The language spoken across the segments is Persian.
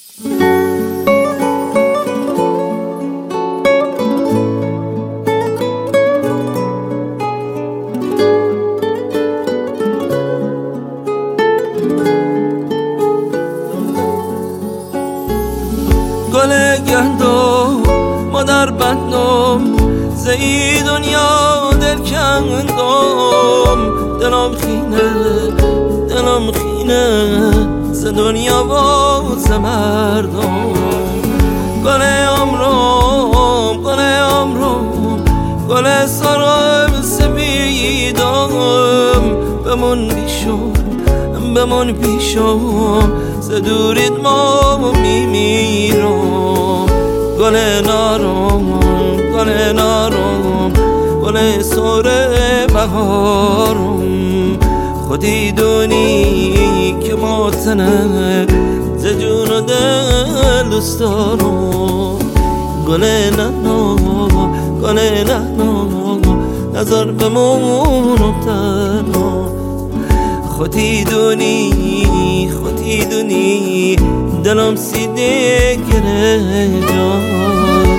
گل گندم مادر بندم زی دنیا دل کندم، دلم خینه ز دنیا و ز مردم. گل عمرم گل سرم سپیدم، بمون پیشم ز دوریت ما میمیرم. گل نارم گل سر بهارم، خودی دونی که ماتنه ز جون و دل دوست دارم. گل نهنو نظر بمونم تنها، خودی دونی دلم سیده گره جان.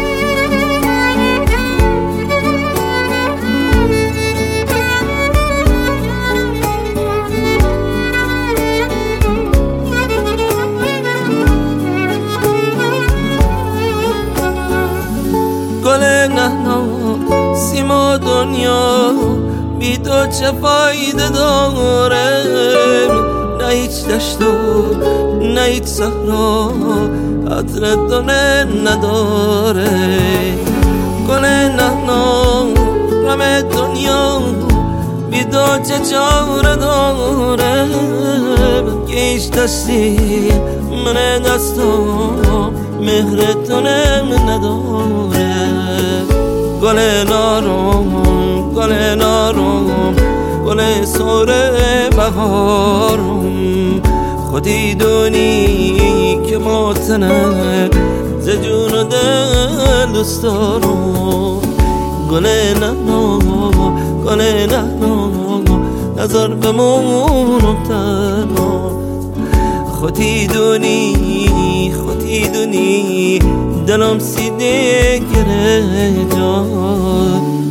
گل نهنو سیما دنیا بی تو چه فایده داره؟ نه هیچ دشت و نه هیچ صحرا عطر دونه نداره. گل نهنو غم دنیا بی تو چه چاره داره؟ که هیچ دستی من دستم مهر دونه نداره. گل نارم گل سر بهارم، خودی دونی که ماتنه ز جون و دل دوست دارم. گل نهنو نظر بمونم تنها، خودی دونی دلم سیده گره جان.